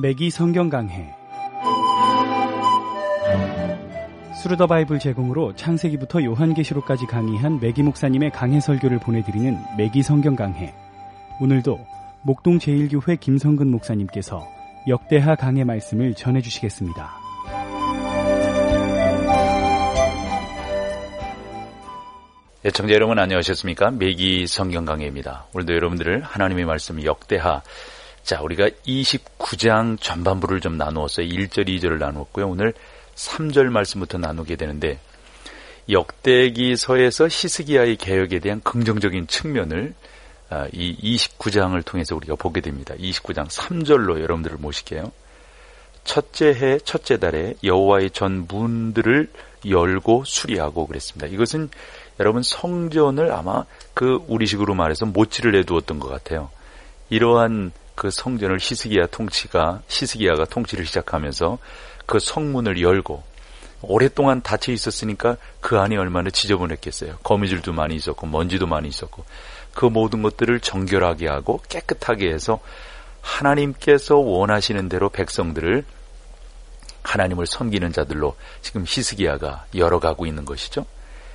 매기 성경 강해. 스루더 바이블 제공으로 창세기부터 요한계시록까지 강의한 매기 목사님의 강해 설교를 보내드리는 매기 성경 강해. 오늘도 목동 제1교회 김성근 목사님께서 역대하 강해 말씀을 전해주시겠습니다. 애청자 여러분 안녕하셨습니까? 매기 성경 강해입니다. 오늘도 여러분들을 하나님의 말씀 역대하, 자, 우리가 29장 전반부를 좀 나누었어요. 1절, 2절을 나누었고요. 오늘 3절 말씀부터 나누게 되는데, 역대기서에서 히스기야의 개혁에 대한 긍정적인 측면을 이 29장을 통해서 우리가 보게 됩니다. 29장 3절로 여러분들을 모실게요. 첫째 해 첫째 달에 여호와의 전 문들을 열고 수리하고 그랬습니다. 이것은 여러분 성전을 아마 우리식으로 말해서 모치를 내두었던 것 같아요. 이러한 그 성전을 히스기야가 통치를 시작하면서 그 성문을 열고, 오랫동안 닫혀 있었으니까 그 안이 얼마나 지저분했겠어요. 거미줄도 많이 있었고 먼지도 많이 있었고, 그 모든 것들을 정결하게 하고 깨끗하게 해서 하나님께서 원하시는 대로 백성들을, 하나님을 섬기는 자들로 지금 히스기야가 열어가고 있는 것이죠.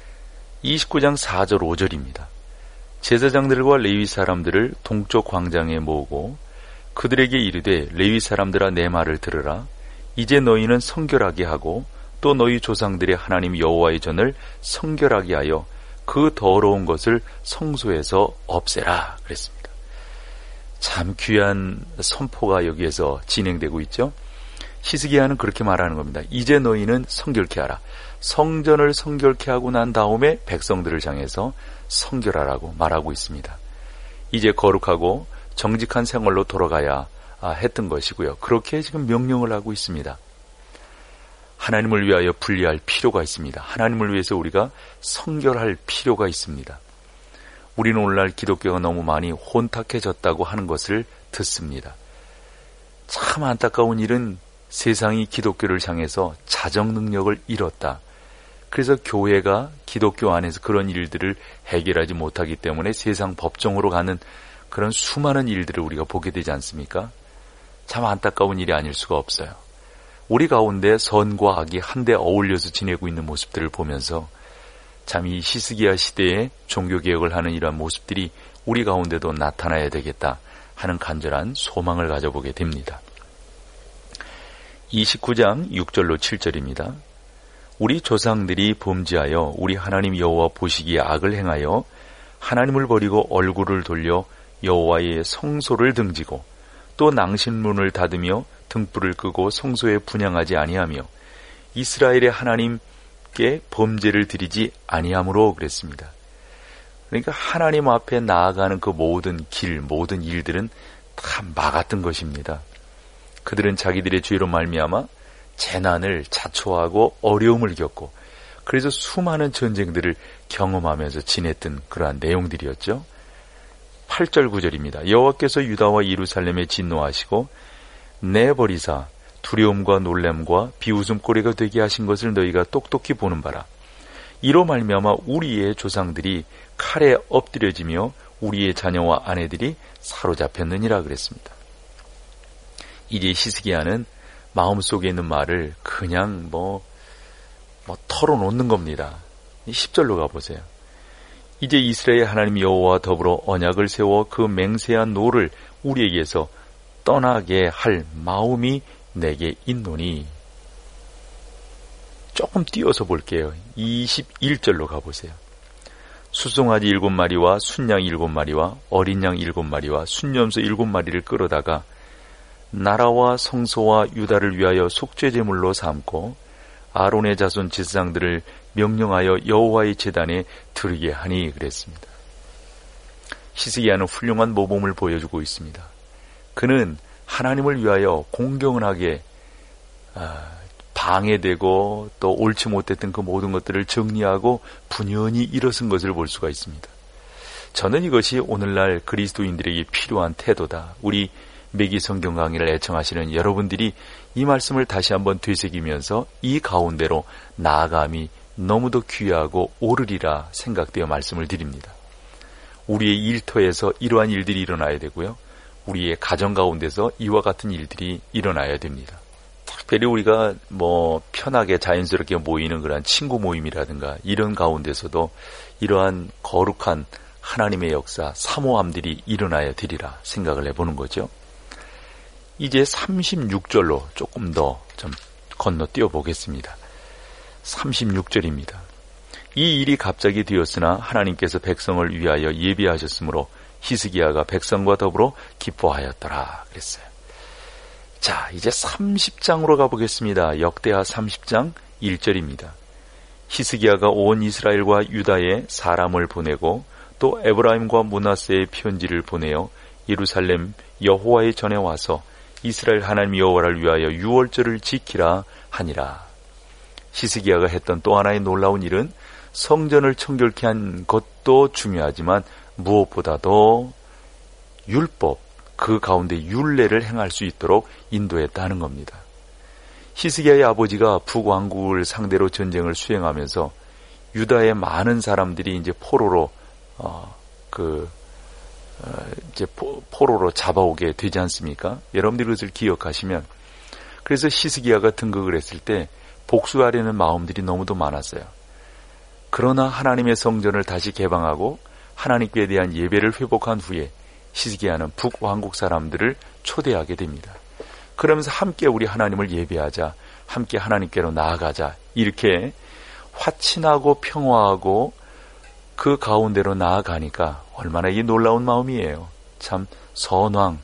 29장 4절 5절입니다. 제사장들과 레위 사람들을 동쪽 광장에 모으고 그들에게 이르되, 레위 사람들아 내 말을 들으라. 이제 너희는 성결하게 하고 또 너희 조상들의 하나님 여호와의 전을 성결하게 하여 그 더러운 것을 성소에서 없애라 그랬습니다. 참 귀한 선포가 여기에서 진행되고 있죠. 히스기야는 그렇게 말하는 겁니다. 이제 너희는 성결케 하라. 성전을 성결케 하고 난 다음에 백성들을 향해서 성결하라고 말하고 있습니다. 이제 거룩하고 정직한 생활로 돌아가야 했던 것이고요. 그렇게 지금 명령을 하고 있습니다. 하나님을 위하여 분리할 필요가 있습니다. 하나님을 위해서 우리가 성결할 필요가 있습니다. 우리는 오늘날 기독교가 너무 많이 혼탁해졌다고 하는 것을 듣습니다. 참 안타까운 일은 세상이 기독교를 향해서 자정 능력을 잃었다. 그래서 교회가 기독교 안에서 그런 일들을 해결하지 못하기 때문에 세상 법정으로 가는 그런 수많은 일들을 우리가 보게 되지 않습니까? 참 안타까운 일이 아닐 수가 없어요. 우리 가운데 선과 악이 한데 어울려서 지내고 있는 모습들을 보면서 참 이 히스기야 시대에 종교개혁을 하는 이러한 모습들이 우리 가운데도 나타나야 되겠다 하는 간절한 소망을 가져보게 됩니다. 29장 6절로 7절입니다. 우리 조상들이 범죄하여 우리 하나님 여호와 보시기에 악을 행하여 하나님을 버리고 얼굴을 돌려 여호와의 성소를 등지고 또 낭신문을 닫으며 등불을 끄고 성소에 분향하지 아니하며 이스라엘의 하나님께 범죄를 드리지 아니함으로 그랬습니다. 그러니까 하나님 앞에 나아가는 그 모든 길, 모든 일들은 다 막았던 것입니다. 그들은 자기들의 죄로 말미암아 재난을 자초하고 어려움을 겪고, 그래서 수많은 전쟁들을 경험하면서 지냈던 그러한 내용들이었죠. 8절 9절입니다. 여호와께서 유다와 예루살렘에 진노하시고 내버리사 두려움과 놀램과 비웃음거리가 되게 하신 것을 너희가 똑똑히 보는 바라. 이로 말미암아 우리의 조상들이 칼에 엎드려지며 우리의 자녀와 아내들이 사로잡혔느니라 그랬습니다. 이제 히스기야는 마음속에 있는 말을 그냥 털어놓는 겁니다. 10절로 가보세요. 이제 이스라엘 하나님 여호와와 더불어 언약을 세워 그 맹세한 노를 우리에게서 떠나게 할 마음이 내게 있노니. 조금 띄어서 볼게요. 21절로 가보세요. 수송아지 7마리와 순양 7마리와 어린 양 7마리와 순염소 7마리를 끌어다가 나라와 성소와 유다를 위하여 속죄제물로 삼고 아론의 자손 제사장들을 명령하여 여호와의 제단에 드리게 하니 그랬습니다. 히스기야는 훌륭한 모범을 보여주고 있습니다. 그는 하나님을 위하여 공경하게 방해되고 또 옳지 못했던 그 모든 것들을 정리하고 분연히 일어선 것을 볼 수가 있습니다. 저는 이것이 오늘날 그리스도인들에게 필요한 태도다. 우리 매기 성경 강의를 애청하시는 여러분들이 이 말씀을 다시 한번 되새기면서 이 가운데로 나아감이 너무도 귀하고 옳으리라 생각되어 말씀을 드립니다. 우리의 일터에서 이러한 일들이 일어나야 되고요. 우리의 가정 가운데서 이와 같은 일들이 일어나야 됩니다. 특별히 우리가 편하게 자연스럽게 모이는 그런 친구 모임이라든가 이런 가운데서도 이러한 거룩한 하나님의 역사, 사모함들이 일어나야 되리라 생각을 해보는 거죠. 이제 36절로 조금 더 좀 건너뛰어 보겠습니다. 36절입니다. 이 일이 갑자기 되었으나 하나님께서 백성을 위하여 예비하셨으므로 히스기야가 백성과 더불어 기뻐하였더라 그랬어요. 자, 이제 30장으로 가보겠습니다. 역대하 30장 1절입니다. 히스기야가 온 이스라엘과 유다에 사람을 보내고 또 에브라임과 므낫세의 편지를 보내어 예루살렘 여호와의 전에 와서 이스라엘 하나님 여호와를 위하여 유월절을 지키라 하니라. 히스기야가 했던 또 하나의 놀라운 일은 성전을 청결케 한 것도 중요하지만 무엇보다도 율법, 그 가운데 율례를 행할 수 있도록 인도했다는 겁니다. 히스기야의 아버지가 북왕국을 상대로 전쟁을 수행하면서 유다의 많은 사람들이 이제 포로로 포로로 잡아오게 되지 않습니까? 여러분들이 그것을 기억하시면, 그래서 히스기야가 등극을 했을 때 복수하려는 마음들이 너무도 많았어요. 그러나 하나님의 성전을 다시 개방하고 하나님께 대한 예배를 회복한 후에 히스기야는 북왕국 사람들을 초대하게 됩니다. 그러면서 함께 우리 하나님을 예배하자, 함께 하나님께로 나아가자, 이렇게 화친하고 평화하고 그 가운데로 나아가니까 얼마나 이 놀라운 마음이에요. 참 선왕의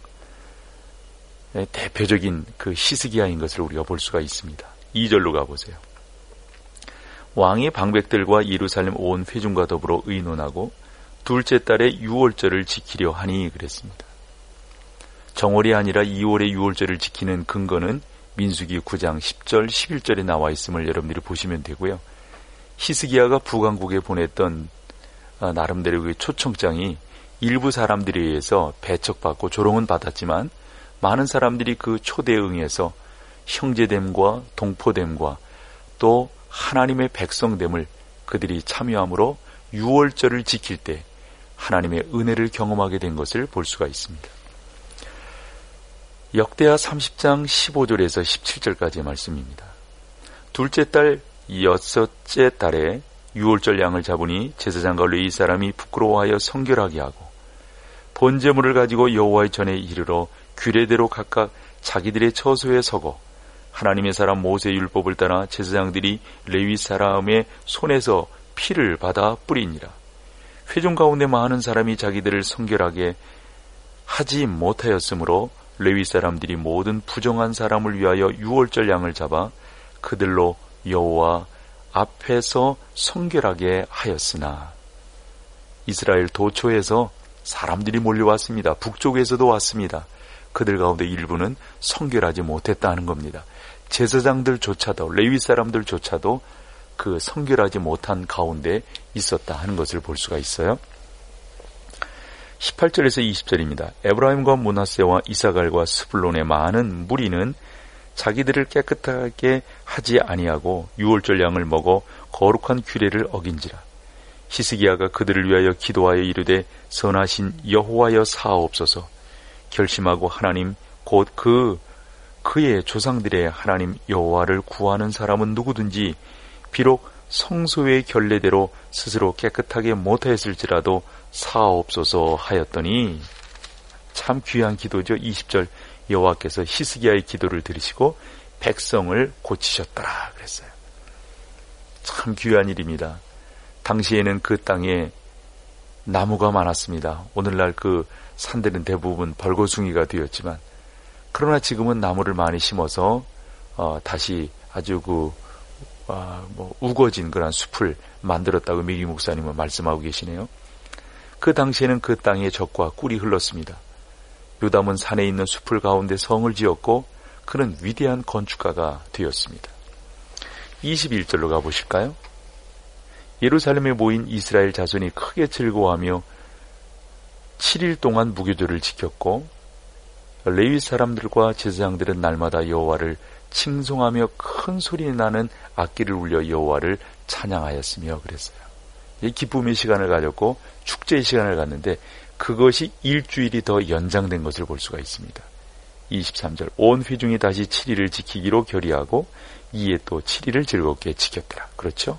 대표적인 그 히스기야인 것을 우리가 볼 수가 있습니다. 2절로 가보세요. 왕이 방백들과 예루살렘 온 회중과 더불어 의논하고 둘째 달에 유월절을 지키려 하니 그랬습니다. 정월이 아니라 2월의 유월절을 지키는 근거는 민수기 9장 10절 11절에 나와 있음을 여러분들이 보시면 되고요. 히스기야가 북왕국에 보냈던 나름대로의 초청장이 일부 사람들에 의해서 배척받고 조롱은 받았지만 많은 사람들이 그 초대에 응해서 형제됨과 동포됨과 또 하나님의 백성됨을 그들이 참여함으로 유월절을 지킬 때 하나님의 은혜를 경험하게 된 것을 볼 수가 있습니다. 역대하 30장 15절에서 17절까지의 말씀입니다. 둘째 달 여섯째 달에 유월절 양을 잡으니 제사장과 레위 사람이 부끄러워하여 성결하게 하고 번제물을 가지고 여호와의 전에 이르러 규례대로 각각 자기들의 처소에 서고 하나님의 사람 모세의 율법을 따라 제사장들이 레위 사람의 손에서 피를 받아 뿌리니라. 회중 가운데 많은 사람이 자기들을 성결하게 하지 못하였으므로 레위 사람들이 모든 부정한 사람을 위하여 유월절 양을 잡아 그들로 여호와 앞에서 성결하게 하였으나 이스라엘 도초에서 사람들이 몰려왔습니다. 북쪽에서도 왔습니다. 그들 가운데 일부는 성결하지 못했다는 겁니다. 제사장들조차도 레위 사람들조차도 그 성결하지 못한 가운데 있었다 하는 것을 볼 수가 있어요. 18절에서 20절입니다. 에브라임과 므낫세와 이사갈과 스불론의 많은 무리는 자기들을 깨끗하게 하지 아니하고 유월절 양을 먹어 거룩한 규례를 어긴지라. 히스기야가 그들을 위하여 기도하여 이르되 선하신 여호와여 사하옵소서. 결심하고 하나님 곧 그의 조상들의 하나님 여호와를 구하는 사람은 누구든지 비록 성소의 결례대로 스스로 깨끗하게 못하였을지라도 사하옵소서 하였더니, 참 귀한 기도죠. 20절 여호와께서 히스기야의 기도를 들으시고 백성을 고치셨더라 그랬어요. 참 귀한 일입니다. 당시에는 그 땅에 나무가 많았습니다. 오늘날 그 산들은 대부분 벌거숭이가 되었지만, 그러나 지금은 나무를 많이 심어서 다시 아주 우거진 그런 숲을 만들었다고 미기 목사님은 말씀하고 계시네요. 그 당시에는 그 땅에 젖과 꿀이 흘렀습니다. 요담은 산에 있는 숲을 가운데 성을 지었고 그는 위대한 건축가가 되었습니다. 21절로 가보실까요? 예루살렘에 모인 이스라엘 자손이 크게 즐거워하며 7일 동안 무교절을 지켰고 레위 사람들과 제사장들은 날마다 여호와를 칭송하며 큰 소리 나는 악기를 울려 여호와를 찬양하였으며 그랬어요. 기쁨의 시간을 가졌고 축제의 시간을 갖는데 그것이 일주일이 더 연장된 것을 볼 수가 있습니다. 23절 온 회중이 다시 7일을 지키기로 결의하고 이에 또 7일을 즐겁게 지켰더라. 그렇죠?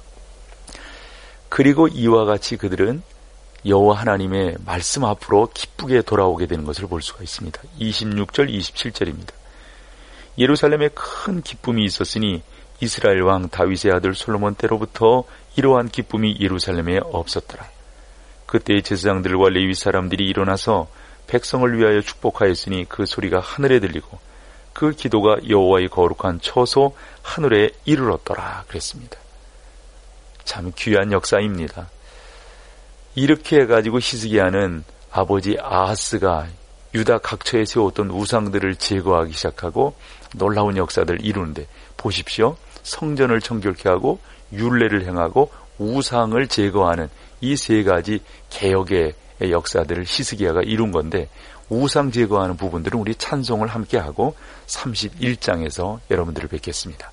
그리고 이와 같이 그들은 여호와 하나님의 말씀 앞으로 기쁘게 돌아오게 되는 것을 볼 수가 있습니다. 26절 27절입니다. 예루살렘에 큰 기쁨이 있었으니 이스라엘 왕 다윗의 아들 솔로몬 때로부터 이러한 기쁨이 예루살렘에 없었더라. 그때의 제사장들과 레위 사람들이 일어나서 백성을 위하여 축복하였으니 그 소리가 하늘에 들리고 그 기도가 여호와의 거룩한 처소 하늘에 이르렀더라 그랬습니다. 참 귀한 역사입니다. 이렇게 해가지고 히스기야는 아버지 아하스가 유다 각처에 세웠던 우상들을 제거하기 시작하고 놀라운 역사들을 이루는데 보십시오. 성전을 정결케 하고 율례를 행하고 우상을 제거하는 이 세 가지 개혁의 역사들을 히스기야가 이룬 건데 우상 제거하는 부분들은 우리 찬송을 함께하고 31장에서 여러분들을 뵙겠습니다.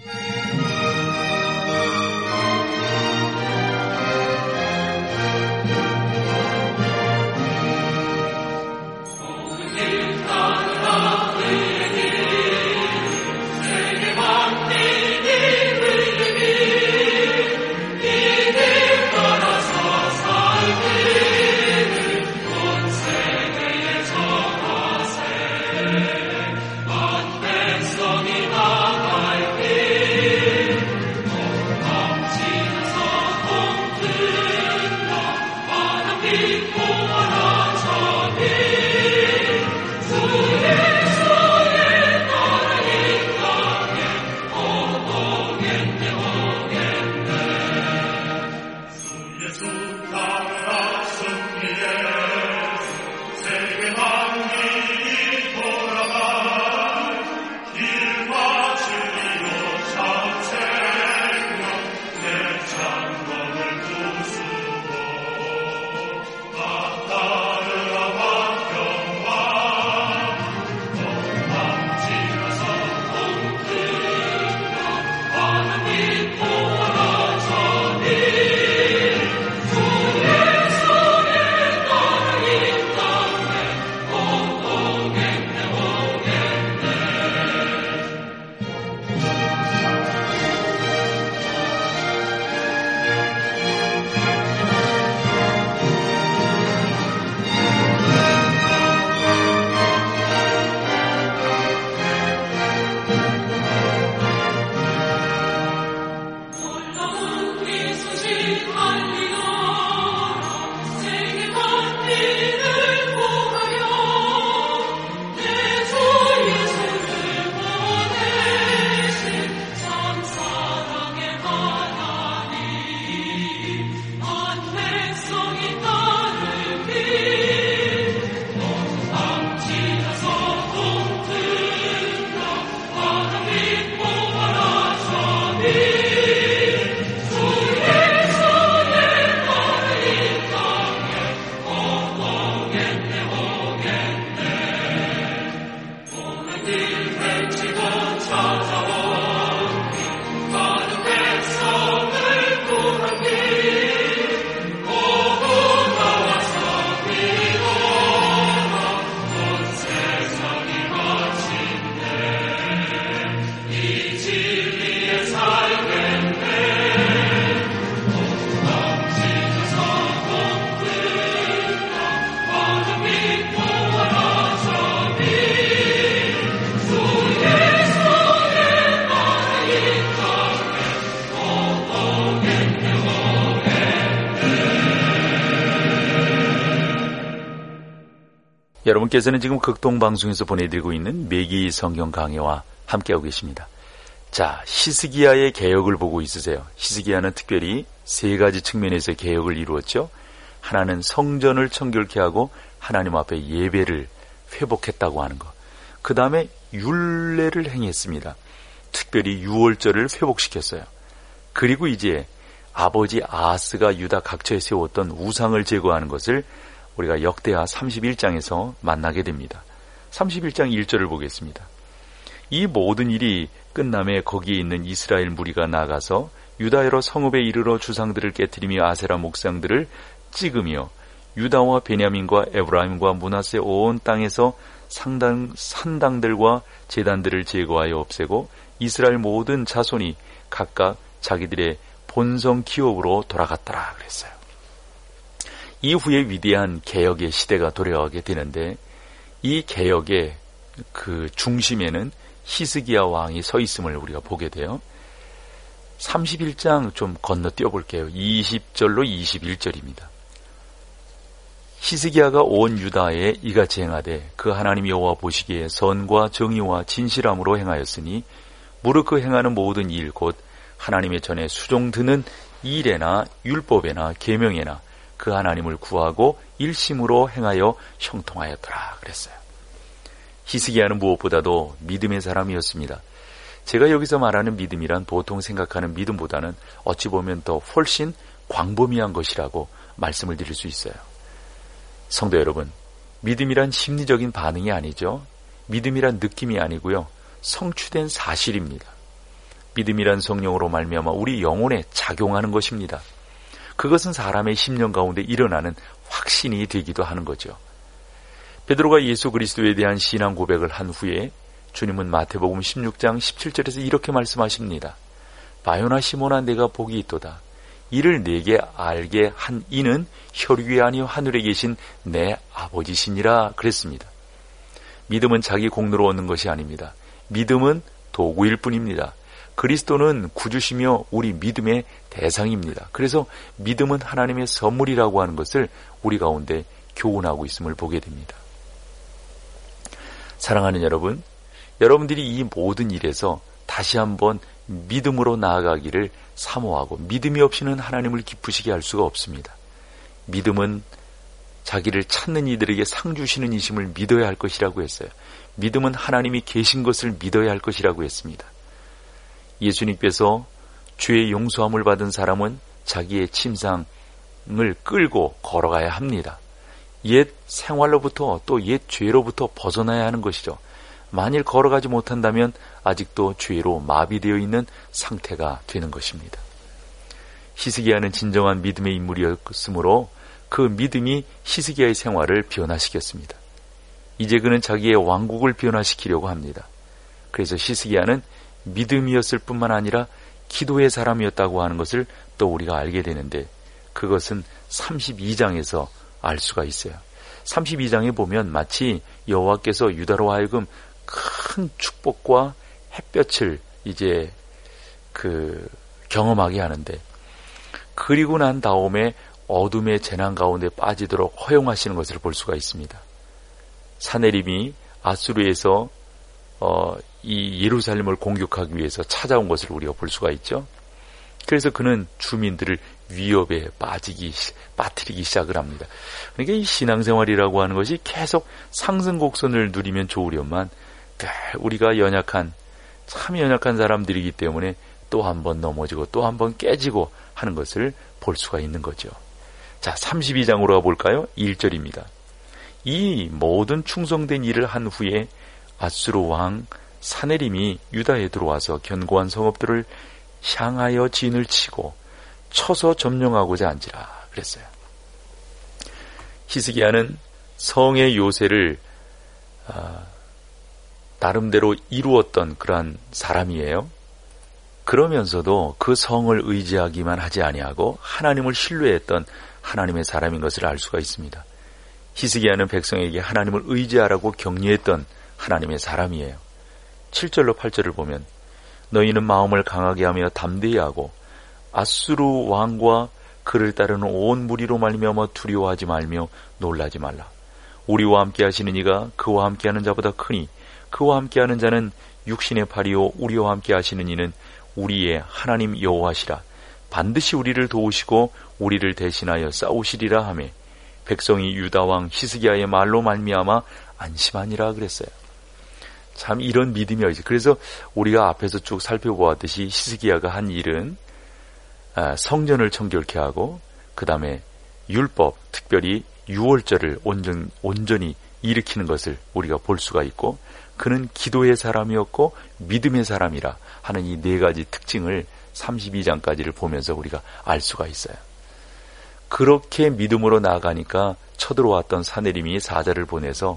여러분께서는 지금 극동방송에서 보내드리고 있는 매기 성경 강해와 함께하고 계십니다. 자, 히스기야의 개혁을 보고 있으세요. 히스기야는 특별히 세 가지 측면에서 개혁을 이루었죠. 하나는 성전을 청결케 하고 하나님 앞에 예배를 회복했다고 하는 것. 그 다음에 율례를 행했습니다. 특별히 유월절을 회복시켰어요. 그리고 이제 아버지 아하스가 유다 각처에 세웠던 우상을 제거하는 것을 우리가 역대하 31장에서 만나게 됩니다. 31장 1절을 보겠습니다. 이 모든 일이 끝남에 거기에 있는 이스라엘 무리가 나가서 유다 여러 성읍에 이르러 주상들을 깨트리며 아세라 목상들을 찍으며 유다와 베냐민과 에브라임과 므낫세 온 땅에서 산당들과 제단들을 제거하여 없애고 이스라엘 모든 자손이 각각 자기들의 본성 기업으로 돌아갔더라 그랬어요. 이후에 위대한 개혁의 시대가 도래하게 되는데 이 개혁의 그 중심에는 히스기야 왕이 서 있음을 우리가 보게 돼요. 31장 좀 건너뛰어 볼게요. 20절로 21절입니다. 히스기야가 온 유다에 이같이 행하되 그 하나님 여호와 보시기에 선과 정의와 진실함으로 행하였으니 무릇 그 행하는 모든 일 곧 하나님의 전에 수종드는 일에나 율법에나 계명에나 그 하나님을 구하고 일심으로 행하여 형통하였더라 그랬어요. 히스기야는 무엇보다도 믿음의 사람이었습니다. 제가 여기서 말하는 믿음이란 보통 생각하는 믿음보다는 어찌 보면 더 훨씬 광범위한 것이라고 말씀을 드릴 수 있어요. 성도 여러분, 믿음이란 심리적인 반응이 아니죠. 믿음이란 느낌이 아니고요. 성취된 사실입니다. 믿음이란 성령으로 말미암아 우리 영혼에 작용하는 것입니다. 그것은 사람의 심령 가운데 일어나는 확신이 되기도 하는 거죠. 베드로가 예수 그리스도에 대한 신앙 고백을 한 후에 주님은 마태복음 16장 17절에서 이렇게 말씀하십니다. 바요나 시몬아 내가 복이 있도다. 이를 내게 알게 한 이는 혈육이 아니요 하늘에 계신 내 아버지시니라 그랬습니다. 믿음은 자기 공로로 얻는 것이 아닙니다. 믿음은 도구일 뿐입니다. 그리스도는 구주시며 우리 믿음의 대상입니다. 그래서 믿음은 하나님의 선물이라고 하는 것을 우리 가운데 교훈하고 있음을 보게 됩니다. 사랑하는 여러분, 여러분들이 이 모든 일에서 다시 한번 믿음으로 나아가기를 사모하고 믿음이 없이는 하나님을 기쁘시게 할 수가 없습니다. 믿음은 자기를 찾는 이들에게 상 주시는 이심을 믿어야 할 것이라고 했어요. 믿음은 하나님이 계신 것을 믿어야 할 것이라고 했습니다. 예수님께서 죄의 용서함을 받은 사람은 자기의 침상을 끌고 걸어가야 합니다. 옛 생활로부터 또 옛 죄로부터 벗어나야 하는 것이죠. 만일 걸어가지 못한다면 아직도 죄로 마비되어 있는 상태가 되는 것입니다. 히스기야는 진정한 믿음의 인물이었으므로 그 믿음이 히스기야의 생활을 변화시켰습니다. 이제 그는 자기의 왕국을 변화시키려고 합니다. 그래서 히스기야는 믿음이었을 뿐만 아니라 기도의 사람이었다고 하는 것을 또 우리가 알게 되는데 그것은 32장에서 알 수가 있어요. 32장에 보면 마치 여호와께서 유다로 하여금 큰 축복과 햇볕을 이제 경험하게 하는데 그리고 난 다음에 어둠의 재난 가운데 빠지도록 허용하시는 것을 볼 수가 있습니다. 사네립이 아수르에서 이 예루살렘을 공격하기 위해서 찾아온 것을 우리가 볼 수가 있죠. 그래서 그는 주민들을 위협에 빠뜨리기 시작을 합니다. 그러니까 이 신앙생활이라고 하는 것이 계속 상승 곡선을 누리면 좋으련만 우리가 참 연약한 사람들이기 때문에 또 한 번 넘어지고 또 한 번 깨지고 하는 것을 볼 수가 있는 거죠. 자, 32장으로 가볼까요? 1절입니다. 이 모든 충성된 일을 한 후에 아수르 왕 사네림이 유다에 들어와서 견고한 성읍들을 향하여 진을 치고 쳐서 점령하고자 한지라 그랬어요. 히스기야는 성의 요새를 나름대로 이루었던 그러한 사람이에요. 그러면서도 그 성을 의지하기만 하지 아니하고 하나님을 신뢰했던 하나님의 사람인 것을 알 수가 있습니다. 히스기야는 백성에게 하나님을 의지하라고 격려했던 하나님의 사람이에요. 7절로 8절을 보면 너희는 마음을 강하게 하며 담대히 하고 아수르 왕과 그를 따르는 온 무리로 말미암아 두려워하지 말며 놀라지 말라. 우리와 함께 하시는 이가 그와 함께하는 자보다 크니 그와 함께하는 자는 육신의 팔이요 우리와 함께 하시는 이는 우리의 하나님 여호와시라. 반드시 우리를 도우시고 우리를 대신하여 싸우시리라 하며 백성이 유다 왕 히스기야의 말로 말미암아 안심하니라 그랬어요. 참 이런 믿음이 어디지. 그래서 우리가 앞에서 쭉 살펴보았듯이 히스기야가 한 일은 성전을 청결케 하고 그 다음에 율법, 특별히 유월절을 온전히 일으키는 것을 우리가 볼 수가 있고 그는 기도의 사람이었고 믿음의 사람이라 하는 이 네 가지 특징을 32장까지를 보면서 우리가 알 수가 있어요. 그렇게 믿음으로 나아가니까 쳐들어왔던 사내림이 사자를 보내서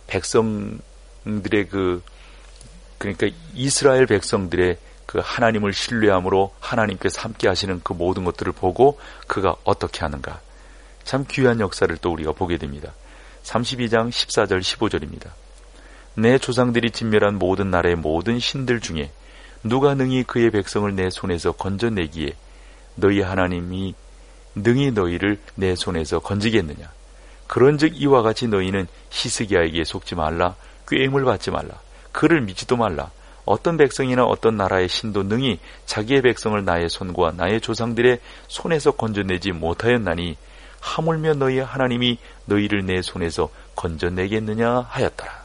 백성들의 그러니까 이스라엘 백성들의 그 하나님을 신뢰함으로 하나님께서 함께 하시는 그 모든 것들을 보고 그가 어떻게 하는가. 참 귀한 역사를 또 우리가 보게 됩니다. 32장 14절 15절입니다. 내 조상들이 진멸한 모든 나라의 모든 신들 중에 누가 능히 그의 백성을 내 손에서 건져내기에 너희 하나님이 능히 너희를 내 손에서 건지겠느냐. 그런즉 이와 같이 너희는 히스기야에게 속지 말라. 꾀임을 받지 말라. 그를 믿지도 말라. 어떤 백성이나 어떤 나라의 신도 능히 자기의 백성을 나의 손과 나의 조상들의 손에서 건져내지 못하였나니 하물며 너희 하나님이 너희를 내 손에서 건져내겠느냐 하였더라.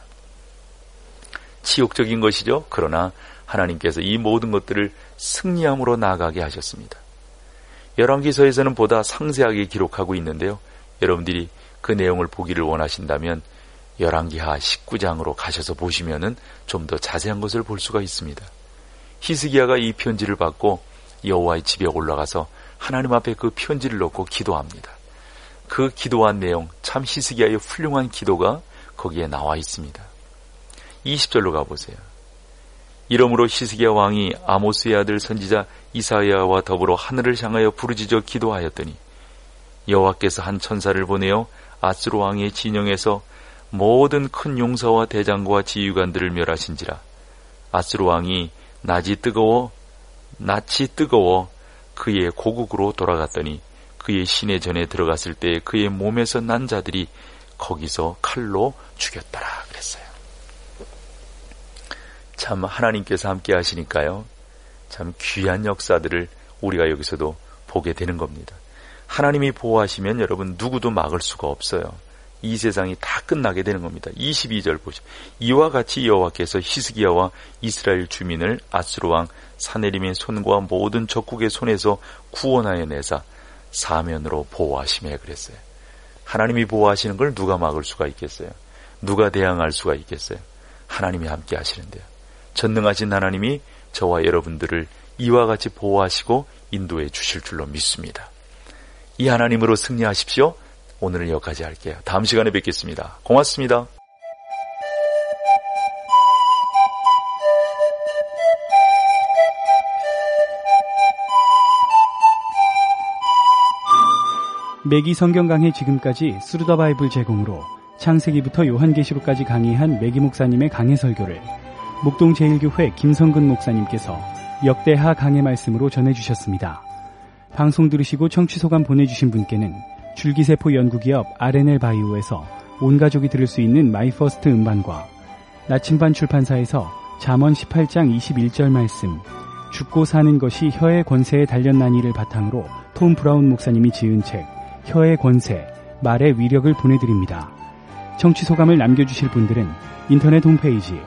치욕적인 것이죠. 그러나 하나님께서 이 모든 것들을 승리함으로 나아가게 하셨습니다. 열왕기서에서는 보다 상세하게 기록하고 있는데요. 여러분들이 그 내용을 보기를 원하신다면 열왕기하 19장으로 가셔서 보시면은 좀 더 자세한 것을 볼 수가 있습니다. 히스기야가 이 편지를 받고 여호와의 집에 올라가서 하나님 앞에 그 편지를 놓고 기도합니다. 그 기도한 내용, 참 히스기야의 훌륭한 기도가 거기에 나와 있습니다. 20절로 가보세요. 이러므로 히스기야 왕이 아모스의 아들 선지자 이사야와 더불어 하늘을 향하여 부르짖어 기도하였더니 여호와께서 한 천사를 보내어 아스루 왕의 진영에서 모든 큰 용사와 대장과 지휘관들을 멸하신지라. 아스루 왕이 낯이 뜨거워 그의 고국으로 돌아갔더니 그의 시내 전에 들어갔을 때 그의 몸에서 난 자들이 거기서 칼로 죽였더라 그랬어요. 참 하나님께서 함께 하시니까요. 참 귀한 역사들을 우리가 여기서도 보게 되는 겁니다. 하나님이 보호하시면 여러분 누구도 막을 수가 없어요. 이 세상이 다 끝나게 되는 겁니다. 22절 보시죠. 이와 같이 여호와께서 히스기야와 이스라엘 주민을 아스루 왕 사네림의 손과 모든 적국의 손에서 구원하여 내사 사면으로 보호하시며 그랬어요. 하나님이 보호하시는 걸 누가 막을 수가 있겠어요? 누가 대항할 수가 있겠어요? 하나님이 함께 하시는데요. 전능하신 하나님이 저와 여러분들을 이와 같이 보호하시고 인도해 주실 줄로 믿습니다. 이 하나님으로 승리하십시오. 오늘은 여기까지 할게요. 다음 시간에 뵙겠습니다. 고맙습니다. 매기 성경 강해 지금까지 스루더 바이블 제공으로 창세기부터 요한계시록까지 강의한 매기 목사님의 강해 설교를 목동 제1교회 김성근 목사님께서 역대하 강해 말씀으로 전해주셨습니다. 방송 들으시고 청취 소감 보내주신 분께는 줄기세포 연구기업 R&L 바이오에서 온 가족이 들을 수 있는 마이퍼스트 음반과 나침반 출판사에서 잠언 18장 21절 말씀, 죽고 사는 것이 혀의 권세에 달렸나니를 바탕으로 톰 브라운 목사님이 지은 책 혀의 권세, 말의 위력을 보내드립니다. 청취 소감을 남겨주실 분들은 인터넷 홈페이지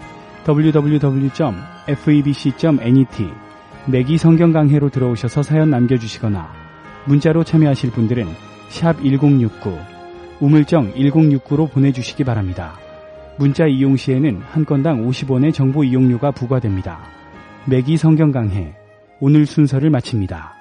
www.febc.net 매기 성경 강해로 들어오셔서 사연 남겨주시거나 문자로 참여하실 분들은 샵 1069, 우물정 1069로 보내주시기 바랍니다. 문자 이용 시에는 한 건당 50원의 정보 이용료가 부과됩니다. 매기 성경 강해, 오늘 순서를 마칩니다.